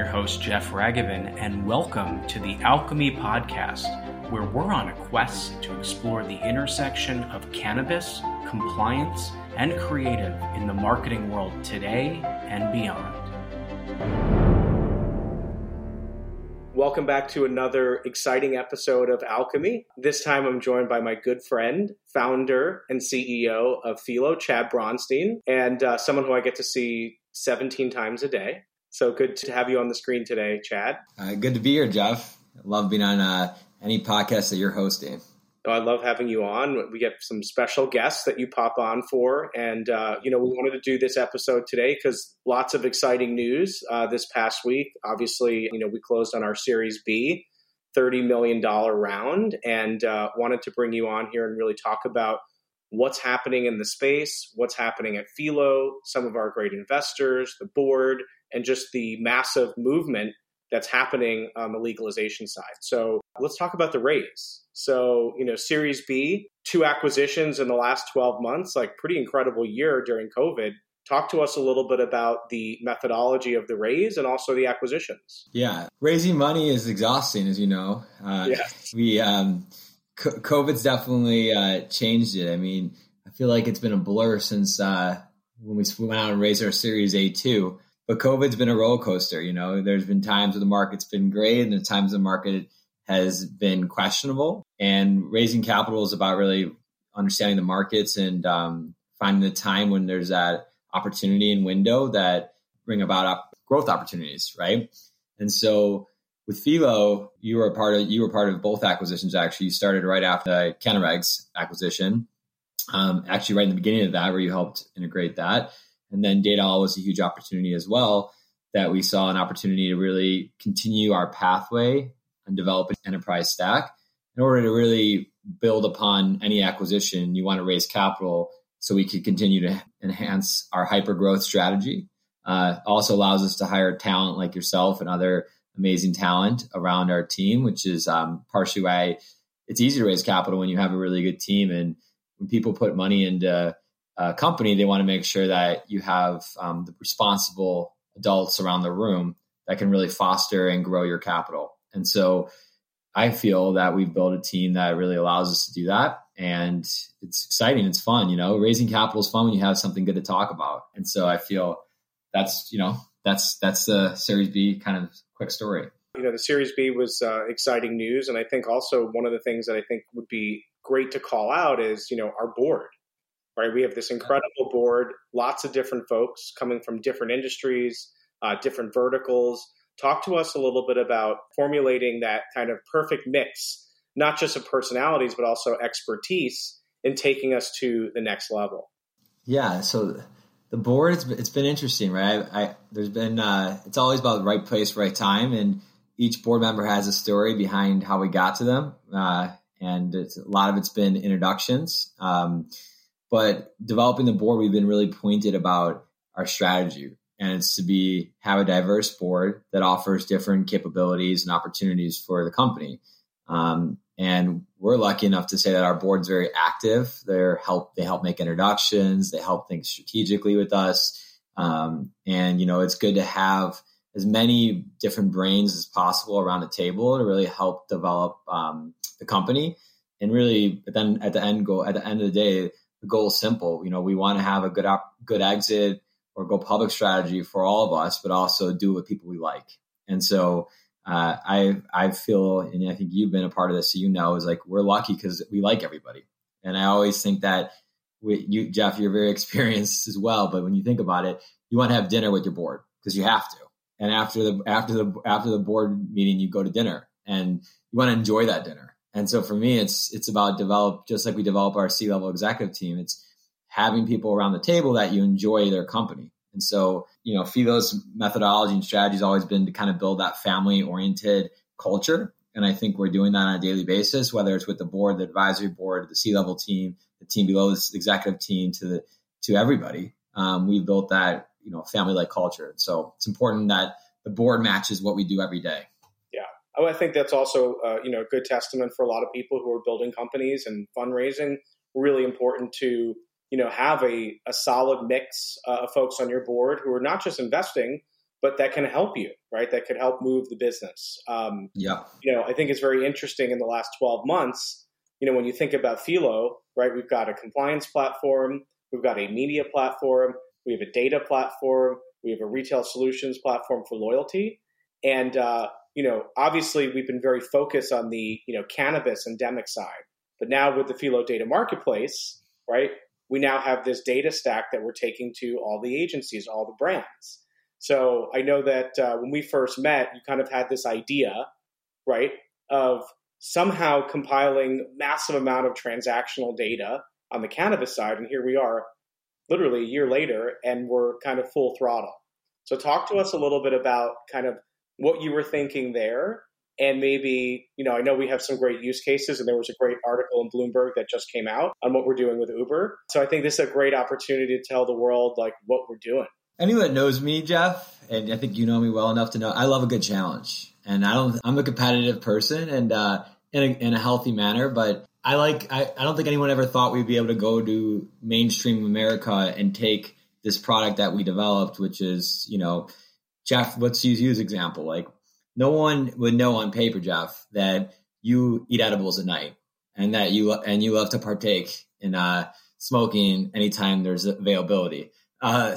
your host, Jeff Ragavin, and welcome to the Alchemy Podcast, where we're on a quest to explore the intersection of cannabis, compliance, and creative in the marketing world today and beyond. Welcome back to another exciting episode of Alchemy. This time I'm joined by my good friend, founder and CEO of Philo, Chad Bronstein, and someone who I get to see 17 times a day. So good to have you on the screen today, Chad. Good to be here, Jeff. I love being on any podcast that you're hosting. I love having you on. We get some special guests that you pop on for. And, we wanted to do this episode today because lots of exciting news this past week. Obviously, we closed on our Series B, $30 million round, and wanted to bring you on here and really talk about what's happening in the space, what's happening at Philo, some of our great investors, the board, and just the massive movement that's happening on the legalization side. So let's talk about the raise. So, Series B, 2 acquisitions in the last 12 months, like pretty incredible year during COVID. Talk to us a little bit about the methodology of the raise and also the acquisitions. Yeah, raising money is exhausting, as you know. Yes. COVID's definitely changed it. I mean, I feel like it's been a blur since when we went out and raised our Series A2. But COVID's been a roller coaster. There's been times where the market's been great and there's times the market has been questionable. And raising capital is about really understanding the markets and finding the time when there's that opportunity and window that bring about growth opportunities, right? And so with Philo, you were part of both acquisitions. Actually, you started right after the Cannaregs acquisition. Actually, right in the beginning of that, where you helped integrate that. And then Datall was a huge opportunity as well, that we saw an opportunity to really continue our pathway and develop an enterprise stack. In order to really build upon any acquisition, you want to raise capital so we could continue to enhance our hyper growth strategy. Also allows us to hire talent like yourself and other amazing talent around our team, which is partially why it's easy to raise capital when you have a really good team. And when people put money into a company, they want to make sure that you have the responsible adults around the room that can really foster and grow your capital. And so I feel that we've built a team that really allows us to do that. And it's exciting. It's fun. Raising capital is fun when you have something good to talk about. And so I feel that's the Series B kind of quick story. The Series B was exciting news. And I think also one of the things that I think would be great to call out is, our board. Right, we have this incredible board, lots of different folks coming from different industries, different verticals. Talk to us a little bit about formulating that kind of perfect mix, not just of personalities, but also expertise in taking us to the next level. Yeah, so the board, it's been interesting, right? There's been, it's always about the right place, right time, and each board member has a story behind how we got to them, and a lot of it's been introductions. But developing the board, we've been really pointed about our strategy, and it's to have a diverse board that offers different capabilities and opportunities for the company. And we're lucky enough to say that our board's very active. They help make introductions. They help think strategically with us. It's good to have as many different brains as possible around the table to really help develop the company. And really, then at the end of the day, the goal is simple. We want to have a good exit or go public strategy for all of us, but also do it with people we like. And so I feel, and I think you've been a part of this, so is like we're lucky because we like everybody. And I always think that Jeff, you're very experienced as well. But when you think about it, you want to have dinner with your board because you have to. And after the board meeting, you go to dinner and you want to enjoy that dinner. And so for me, it's about just like we develop our C-level executive team, it's having people around the table that you enjoy their company. And so, Philo's methodology and strategy has always been to kind of build that family-oriented culture. And I think we're doing that on a daily basis, whether it's with the board, the advisory board, the C-level team, the team below the executive team to everybody. We've built that, family-like culture. So it's important that the board matches what we do every day. I think that's also, a good testament for a lot of people who are building companies and fundraising. Really important to, have a solid mix of folks on your board who are not just investing, but that can help you, right? That could help move the business. I think it's very interesting in the last 12 months, when you think about Philo, right, we've got a compliance platform, we've got a media platform, we have a data platform, we have a retail solutions platform for loyalty. And, obviously we've been very focused on the, cannabis endemic side. But now with the Philo Data Marketplace, right, we now have this data stack that we're taking to all the agencies, all the brands. So I know that when we first met, you kind of had this idea, right, of somehow compiling massive amount of transactional data on the cannabis side. And here we are literally a year later, and we're kind of full throttle. So talk to us a little bit about kind of what you were thinking there. And maybe, I know we have some great use cases, and there was a great article in Bloomberg that just came out on what we're doing with Uber. So I think this is a great opportunity to tell the world like what we're doing. Anyone that knows me, Jeff, and I think you know me well enough to know I love a good challenge, and I'm a competitive person, and in a healthy manner. But I don't think anyone ever thought we'd be able to go to mainstream America and take this product that we developed, which is, Jeff, let's use you as example. Like, no one would know on paper, Jeff, that you eat edibles at night and that you love to partake in smoking anytime there's availability. Right.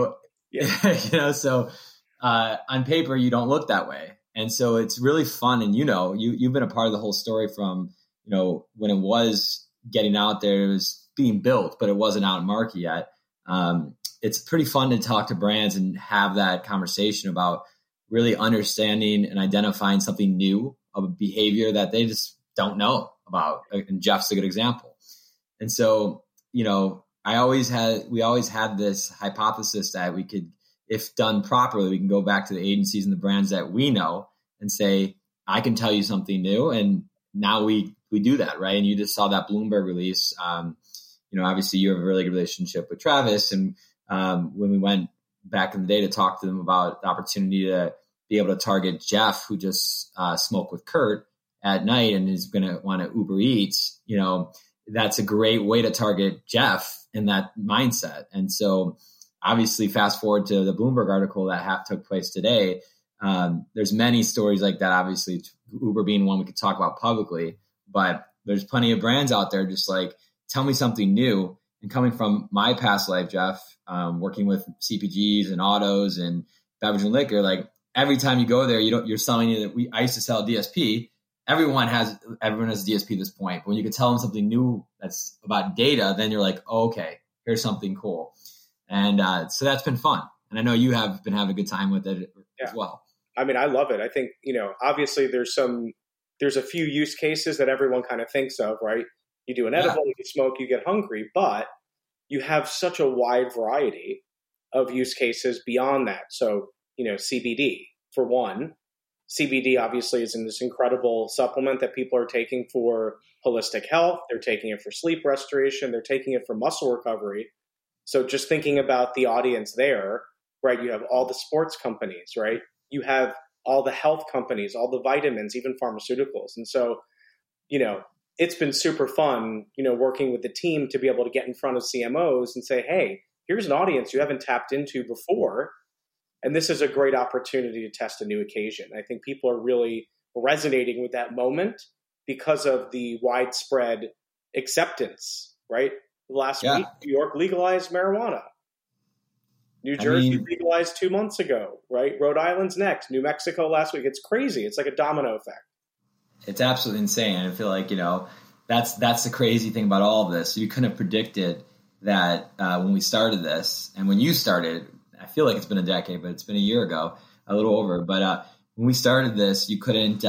Yeah. So on paper, you don't look that way. And so it's really fun. And, you've been a part of the whole story from, when it was getting out there, it was being built, but it wasn't out in market yet. It's pretty fun to talk to brands and have that conversation about really understanding and identifying something new of a behavior that they just don't know about. And Jeff's a good example. And so, we always had this hypothesis that we could, if done properly, we can go back to the agencies and the brands that we know and say, I can tell you something new. And now we do that, right? And you just saw that Bloomberg release. Obviously you have a really good relationship with Travis. And when we went back in the day to talk to them about the opportunity to be able to target Jeff, who just smoked with Kurt at night and is going to want to Uber Eats, that's a great way to target Jeff in that mindset. And so obviously fast forward to the Bloomberg article that took place today. There's many stories like that, obviously Uber being one we could talk about publicly, but there's plenty of brands out there just like, tell me something new. And coming from my past life, Jeff, working with CPGs and autos and beverage and liquor, like every time you go there, you're selling it. I used to sell DSP. Everyone has a DSP at this point. But when you can tell them something new that's about data, then you're like, oh, okay, here's something cool. And so that's been fun. And I know you have been having a good time with it as well. I mean, I love it. I think, obviously there's a few use cases that everyone kind of thinks of, right? You do an edible, you smoke, you get hungry, but you have such a wide variety of use cases beyond that. So, CBD for one. CBD obviously is in this incredible supplement that people are taking for holistic health. They're taking it for sleep restoration. They're taking it for muscle recovery. So just thinking about the audience there, right? You have all the sports companies, right? You have all the health companies, all the vitamins, even pharmaceuticals. And so, it's been super fun, working with the team to be able to get in front of CMOs and say, hey, here's an audience you haven't tapped into before. And this is a great opportunity to test a new occasion. I think people are really resonating with that moment because of the widespread acceptance, right? Last week, New York legalized marijuana. New Jersey legalized 2 months ago, right? Rhode Island's next. New Mexico last week. It's crazy. It's like a domino effect. It's absolutely insane. I feel like, that's the crazy thing about all of this. You couldn't have predicted that when we started this, and when you started, I feel like it's been a decade, but it's been a year ago, a little over. But when we started this, you couldn't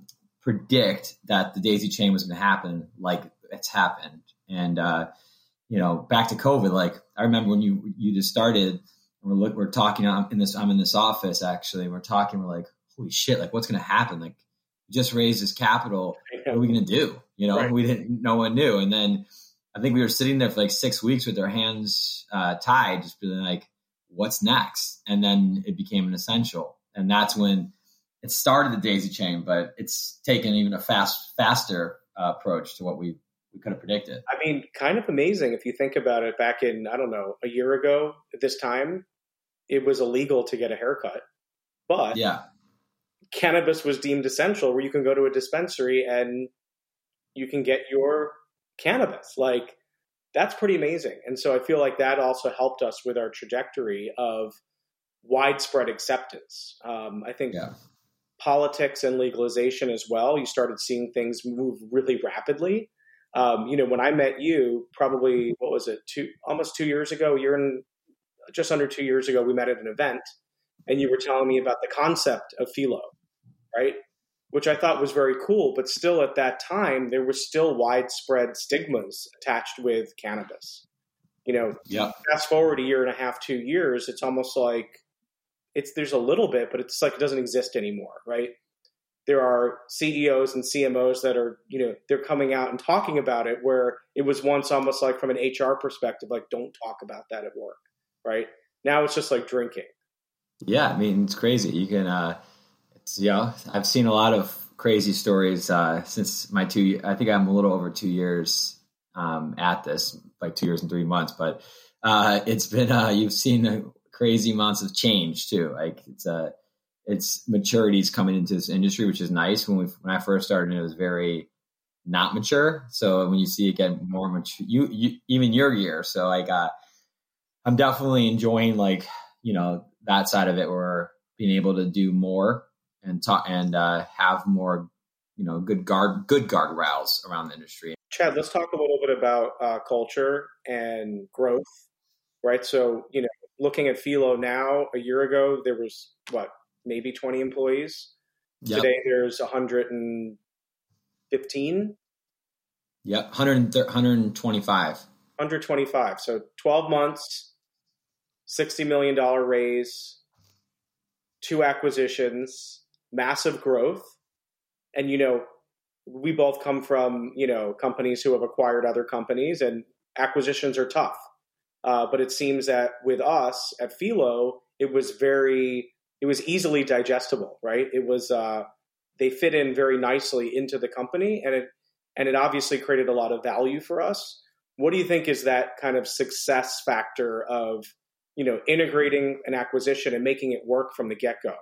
predict that the daisy chain was going to happen like it's happened. And, back to COVID, like I remember when you just started, and we're talking, I'm in this office actually, and we're talking, we're like, holy shit, like what's going to happen? Like, just raised this capital. What are we going to do? Right. No one knew. And then I think we were sitting there for like 6 weeks with our hands tied, just being like, what's next? And then it became an essential. And that's when it started the daisy chain, but it's taken even a faster approach to what we could have predicted. I mean, kind of amazing if you think about it. Back in, I don't know, a year ago at this time, it was illegal to get a haircut. But Yeah. cannabis was deemed essential, where you can go to a dispensary and you can get your cannabis. Like, that's pretty amazing. And so I feel like that also helped us with our trajectory of widespread acceptance. I think Yeah. politics and legalization as well, you started seeing things move really rapidly. When I met you, probably, what was it, almost 2 years ago, just under 2 years ago, we met at an event, and you were telling me about the concept of phelo, right? Which I thought was very cool, but still at that time, there was still widespread stigmas attached with cannabis. Yeah. Fast forward a year and a half, 2 years, it's almost like there's a little bit, but it's like it doesn't exist anymore, right? There are CEOs and CMOs that are, they're coming out and talking about it, where it was once almost like from an HR perspective, like, don't talk about that at work, right? Now it's just like drinking. Yeah. I mean, it's crazy. You can, I've seen a lot of crazy stories since I think I'm a little over 2 years at this, like 2 years and 3 months, but it's been, you've seen the crazy amounts of change too. Like it's maturities coming into this industry, which is nice. When I first started, it was very not mature. So when you see it get more mature, even your year. So I'm definitely enjoying that side of it, where being able to do more and talk and have more, good guardrails around the industry. Chad, let's talk a little bit about culture and growth, right? So, looking at Phelo now, a year ago, there was maybe 20 employees. Yep. Today, there's 115. Yep, 125. 125. So 12 months, $60 million raise, 2 acquisitions, massive growth. And, we both come from, companies who have acquired other companies, and acquisitions are tough. But it seems that with us at Phelo, it was easily digestible, right? It was, they fit in very nicely into the company, and it obviously created a lot of value for us. What do you think is that kind of success factor of, integrating an acquisition and making it work from the get-go?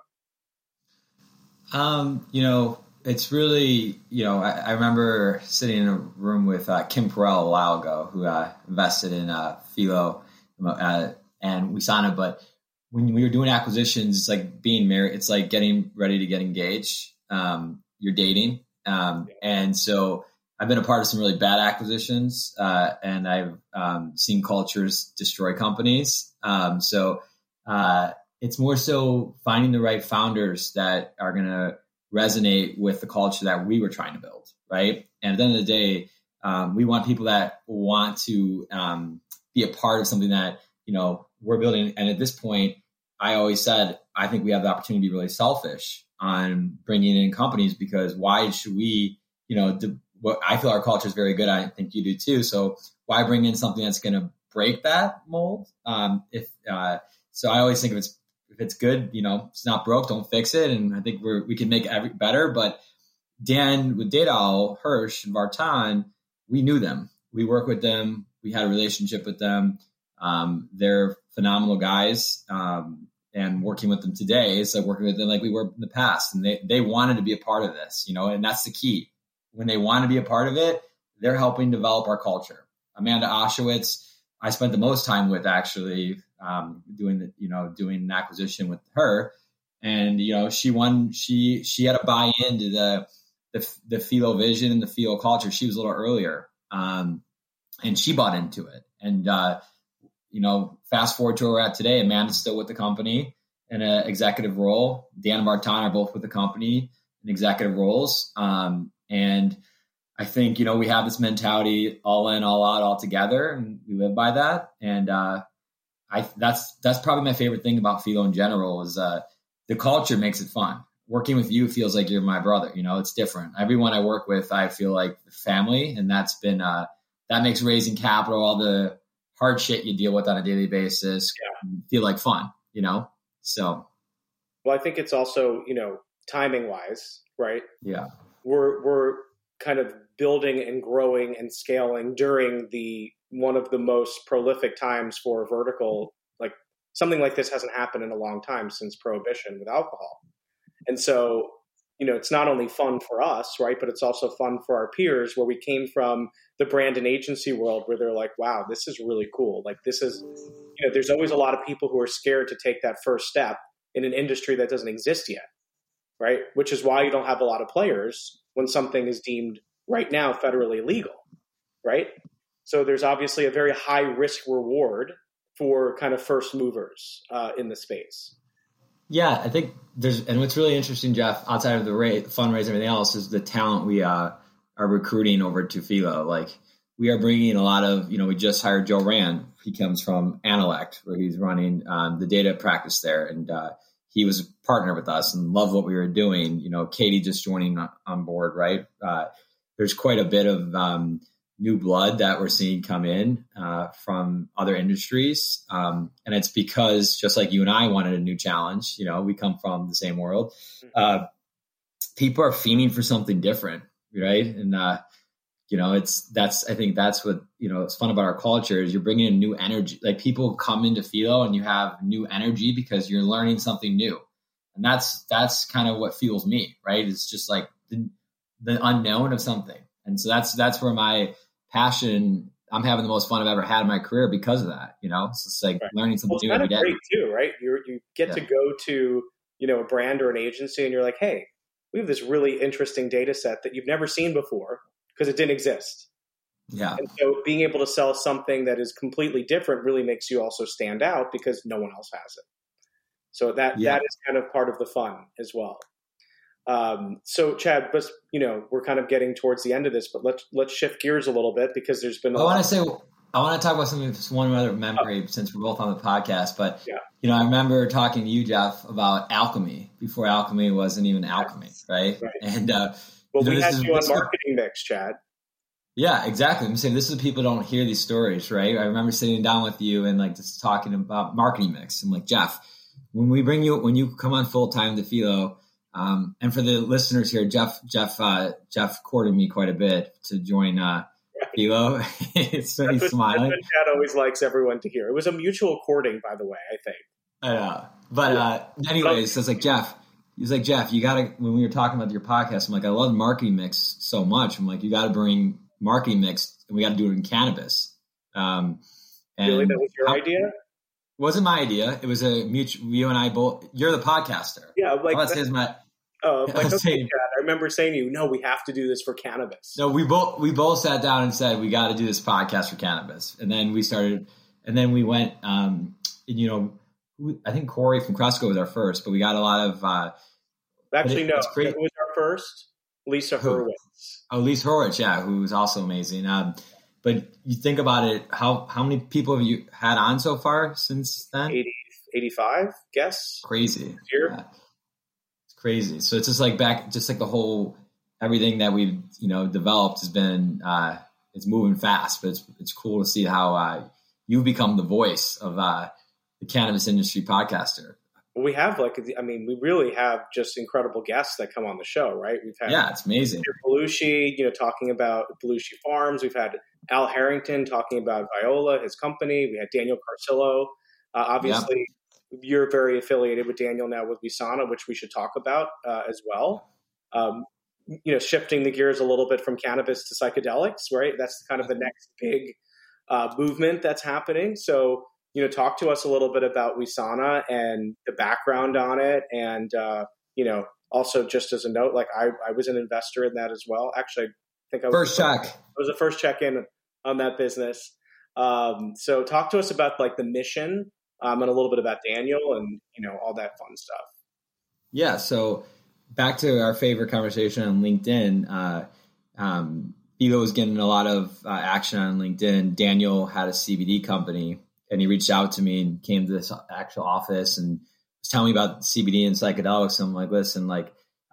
It's really, I remember sitting in a room with Kim Perrell a while ago, who invested in Phelo, and we signed it. But when we were doing acquisitions, it's like being married. It's like getting ready to get engaged. You're dating. And so I've been a part of some really bad acquisitions, and I've seen cultures destroy companies. So it's more so finding the right founders that are going to resonate with the culture that we were trying to build, right? And at the end of the day, we want people that want to be a part of something that, we're building. And at this point, I always said, I think we have the opportunity to be really selfish on bringing in companies, because why should we, what I feel our culture is very good. I think you do too. So why bring in something that's going to break that mold? So I always think if it's good, it's not broke, don't fix it. And I think we can make it better. But Dan, with Dadal, Hirsch, and Vartan, we knew them. We worked with them. We had a relationship with them. They're phenomenal guys. And working with them today is like working with them like we were in the past. And they wanted to be a part of this, and that's the key. When they want to be a part of it, they're helping develop our culture. Amanda Oshowitz, I spent the most time with, actually, doing an acquisition with her. And, she had to buy into the Phelo vision and the Phelo culture. She was a little earlier. And she bought into it. And, fast forward to where we're at today, Amanda's still with the company in an executive role. Dan and Vartan are both with the company in executive roles. And I think, we have this mentality, all in, all out, all together, and we live by that. And that's probably my favorite thing about Phelo in general is the culture makes it fun. Working with you feels like you're my brother. It's different. Everyone I work with, I feel like family, and that's been that makes raising capital, all the hard shit you deal with on a daily basis, feel like fun. So. Well, I think it's also timing wise, right? Yeah. We're kind of building and growing and scaling during one of the most prolific times for vertical, like something like this hasn't happened in a long time since prohibition with alcohol. And so, it's not only fun for us, right, but it's also fun for our peers, where we came from the brand and agency world where they're like, wow, this is really cool. Like, this is, there's always a lot of people who are scared to take that first step in an industry that doesn't exist yet, right? Which is why you don't have a lot of players when something is deemed right now federally illegal, right? So there's obviously a very high risk reward for kind of first movers in the space. Yeah, I think and what's really interesting, Jeff, outside of the fundraising and everything else, is the talent we are recruiting over to Philo. Like, we are bringing a lot of, we just hired Joe Rand. He comes from Analect, where he's running the data practice there. And he was a partner with us and loved what we were doing. Katie just joining on board, right? There's quite a bit of new blood that we're seeing come in from other industries. And it's because, just like you and I wanted a new challenge, we come from the same world. People are fiending for something different, right? And, I think that's what, it's fun about our culture is you're bringing in new energy. Like, people come into Philo and you have new energy because you're learning something new. And that's kind of what fuels me, right? It's just like the unknown of something. And so that's where my passion, I'm having the most fun I've ever had in my career because of that. It's just like learning something new every day. It's great too, right? You get to go to, a brand or an agency and you're like, hey, we have this really interesting data set that you've never seen before because it didn't exist. Yeah. And so being able to sell something that is completely different really makes you also stand out because no one else has it. So that is kind of part of the fun as well. So Chad, but we're kind of getting towards the end of this, but let's shift gears a little bit because there's been. I want to talk about something, just one other memory since we're both on the podcast. But I remember talking to you, Jeff, about Alchemy before Alchemy wasn't even Alchemy, right? And we had you on Marketing Mix, Chad. Yeah, exactly. I'm saying this is people don't hear these stories, right? I remember sitting down with you and like just talking about Marketing Mix. I'm like, Jeff, when you come on full time to Philo. And for the listeners here, Jeff courted me quite a bit to join Philo. He's smiling. That's what Chad always likes everyone to hear. It was a mutual courting, by the way, I think. I know. But anyways, I was like, Jeff, you got to, when we were talking about your podcast, I'm like, I love Marketing Mix so much. I'm like, you got to bring Marketing Mix and we got to do it in cannabis. And really? That was your idea? It wasn't my idea. It was a mutual, you and I both, you're the podcaster. Yeah. Like, okay, Chad, I remember saying to you, no, we have to do this for cannabis. No, we both sat down and said, we got to do this podcast for cannabis. And then we started, and then we went, I think Corey from Cresco was our first, but we got a lot of, actually, no, who was our first? Lisa Hurwitz. Oh, Lisa Hurwitz. Yeah. Who was also amazing. But you think about it, how many people have you had on so far since then? 85, guess. Crazy. Yeah. It's crazy. So it's just like the whole, everything that we've, developed has been, it's moving fast, but it's cool to see how you've become the voice of the cannabis industry podcaster. We have we really have just incredible guests that come on the show, right? We've had it's amazing. Belushi, talking about Belushi Farms. We've had Al Harrington talking about Viola, his company. We had Daniel Carcillo. Obviously, you're very affiliated with Daniel now with Wisana, which we should talk about as well. Shifting the gears a little bit from cannabis to psychedelics, right? That's kind of the next big movement that's happening. So, talk to us a little bit about Wisana and the background on it. And, also just as a note, like I was an investor in that as well. Actually, I think I was the first check in on that business. So talk to us about like the mission and a little bit about Daniel and, all that fun stuff. Yeah. So back to our favorite conversation on LinkedIn, Philo was getting a lot of action on LinkedIn. Daniel had a CBD company. And he reached out to me and came to this actual office and was telling me about CBD and psychedelics. I'm like, listen, love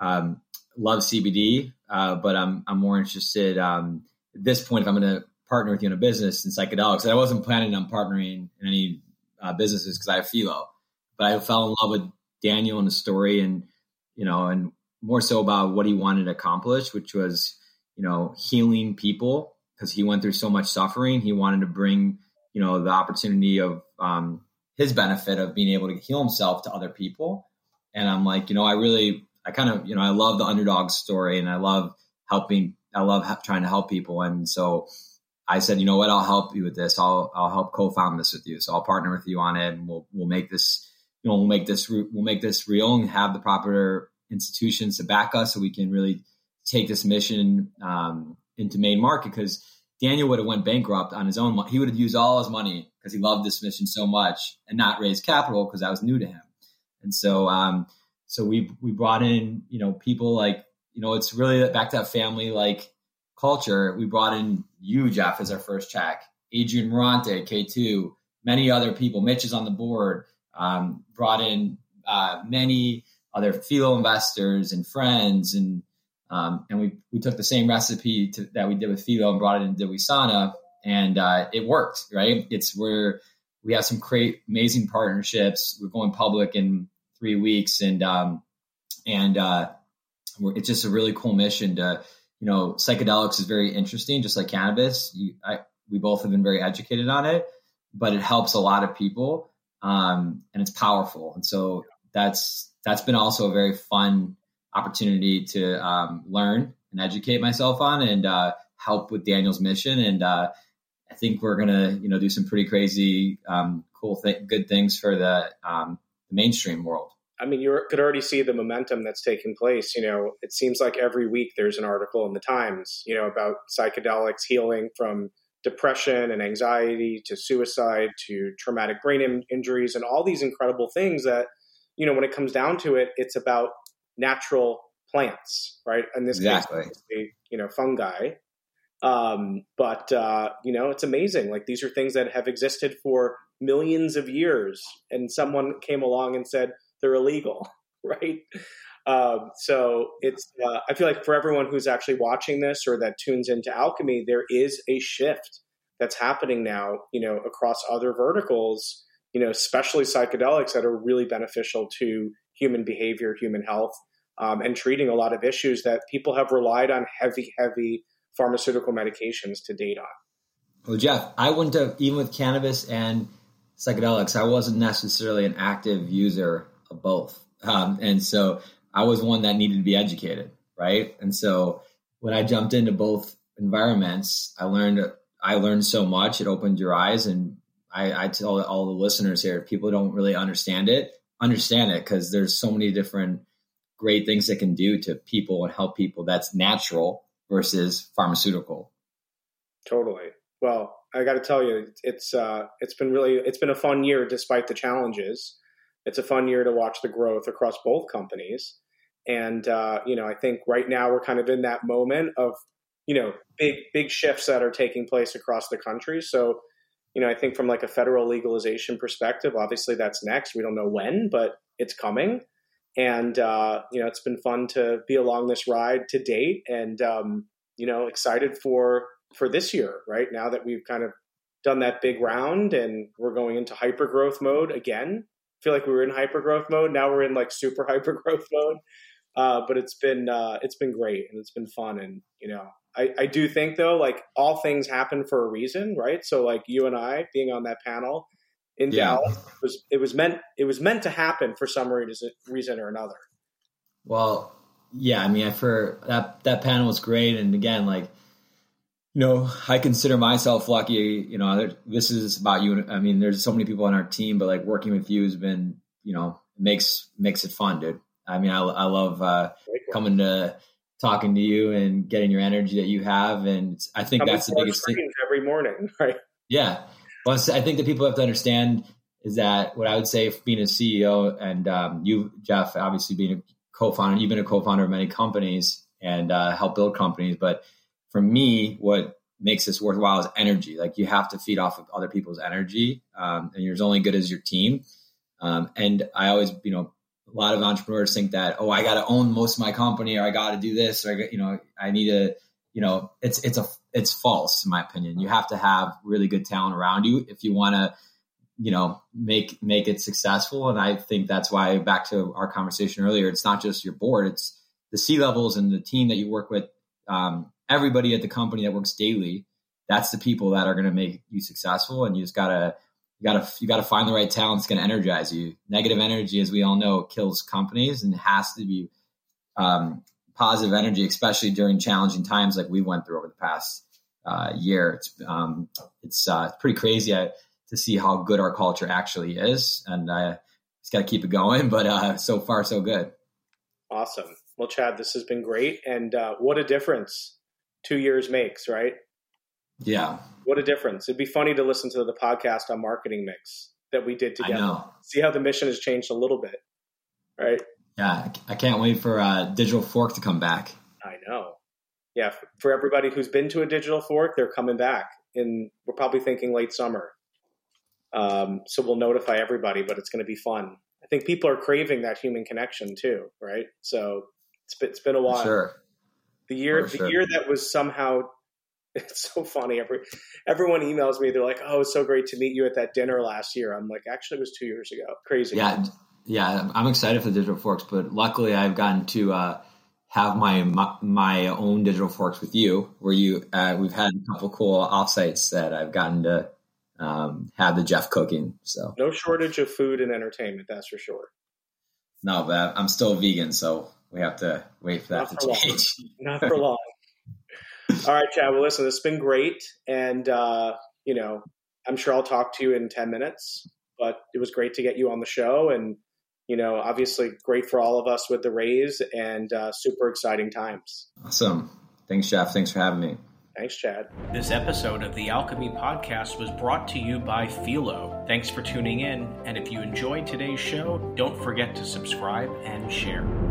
CBD, but I'm more interested at this point if I'm going to partner with you in a business in psychedelics. And I wasn't planning on partnering in any businesses because I have Philo, but I fell in love with Daniel and the story, and and more so about what he wanted to accomplish, which was healing people because he went through so much suffering. He wanted to bring the opportunity of his benefit of being able to heal himself to other people. And I'm like, I love the underdog story, and I love trying to help people. And so I said, you know what, I'll help you with this. I'll help co-found this with you. So I'll partner with you on it, and we'll make this, we'll make this real, and have the proper institutions to back us so we can really take this mission into main market. Because Daniel would have went bankrupt on his own. He would have used all his money because he loved this mission so much, and not raised capital because that was new to him. And so, we brought in, people like, it's really back to that family like culture. We brought in you, Jeff, as our first check, Adrian Morante, K2, many other people. Mitch is on the board. Brought in many other Philo investors and friends, and we took the same recipe that we did with Philo and brought it into Wisana, and it worked. Right? It's where we have some great, amazing partnerships. We're going public in 3 weeks, and it's just a really cool mission to, psychedelics is very interesting, just like cannabis. We both have been very educated on it, but it helps a lot of people, and it's powerful. And so that's been also a very fun opportunity to learn and educate myself on, and help with Daniel's mission. And I think we're gonna, do some pretty crazy, good things for the mainstream world. I mean, you could already see the momentum that's taking place. It seems like every week there's an article in the Times, about psychedelics healing from depression and anxiety to suicide to traumatic brain injuries and all these incredible things that, when it comes down to it, it's about natural plants, right? In this case, fungi. But it's amazing. Like, these are things that have existed for millions of years, and someone came along and said they're illegal, right? So it's, I feel like for everyone who's actually watching this or that tunes into alchemy, there is a shift that's happening now, across other verticals, especially psychedelics that are really beneficial to human behavior, human health, and treating a lot of issues that people have relied on heavy pharmaceutical medications to date on. Well, Jeff, I wouldn't have, even with cannabis and psychedelics, I wasn't necessarily an active user of both. And so I was one that needed to be educated, right? And so when I jumped into both environments, I learned so much. It opened your eyes. And I tell all the listeners here, if people don't really understand it, because there's so many different great things that can do to people and help people that's natural versus pharmaceutical. Totally. Well, I got to tell you, it's been a fun year despite the challenges. It's a fun year to watch the growth across both companies. And, I think right now we're kind of in that moment of, big shifts that are taking place across the country. So, I think from like a federal legalization perspective, obviously that's next. We don't know when, but it's coming. And, it's been fun to be along this ride to date, and, excited for this year, right? Now that we've kind of done that big round and we're going into hyper growth mode again. I feel like we were in hyper growth mode. Now we're in like super hyper growth mode. But it's been great, and it's been fun. And, I do think though, like, all things happen for a reason, right? So like you and I being on that panel in Dallas, it was meant to happen for some reason or another. Well, yeah, I mean, for that panel was great. And again, like, I consider myself lucky, this is about you. I mean, there's so many people on our team, but like working with you has been, makes it fun, dude. I mean, I love coming to talking to you and getting your energy that you have. And I think that's the biggest thing every morning, right? Yeah. Well, I think that people have to understand is that what I would say, being a CEO, and you, Jeff, obviously being a co-founder, you've been a co-founder of many companies and help build companies. But for me, what makes this worthwhile is energy. Like, you have to feed off of other people's energy, and you're as only good as your team. And I always, a lot of entrepreneurs think that, I got to own most of my company, or I got to do this, or I need to, it's false in my opinion. You have to have really good talent around you if you want to, make it successful. And I think that's why, back to our conversation earlier, it's not just your board, it's the C-levels and the team that you work with. Everybody at the company that works daily, that's the people that are going to make you successful. And you just got to you gotta find the right talent that's going to energize you. Negative energy, as we all know, kills companies, and it has to be positive energy, especially during challenging times like we went through over the past year. It's pretty crazy to see how good our culture actually is, and just got to keep it going. But so far, so good. Awesome. Well, Chad, this has been great, and what a difference 2 years makes, right? Yeah. What a difference. It'd be funny to listen to the podcast on Marketing Mix that we did together. I know. See how the mission has changed a little bit, right? Yeah, I can't wait for Digital Fork to come back. I know. Yeah, for everybody who's been to a Digital Fork, they're coming back. We're probably thinking late summer. So we'll notify everybody, but it's going to be fun. I think people are craving that human connection too, right? So it's been a while. Sure. The year that was somehow, it's so funny. Everyone emails me. They're like, "Oh, it's so great to meet you at that dinner last year." I'm like, actually, it was 2 years ago. Crazy. Yeah. I'm excited for the Digital Forks, but luckily I've gotten to have my own Digital Forks with you, where we've had a couple cool offsites that I've gotten to have the Jeff cooking. So no shortage of food and entertainment, that's for sure. No, but I'm still vegan, so we have to wait for that to change. Not for long. All right, Chad. Well, listen, it's been great, and I'm sure I'll talk to you in 10 minutes. But it was great to get you on the show, and obviously great for all of us with the Rays, and super exciting times. Awesome. Thanks, Jeff. Thanks for having me. Thanks, Chad. This episode of the Alchemy Podcast was brought to you by Philo. Thanks for tuning in, and if you enjoyed today's show, don't forget to subscribe and share.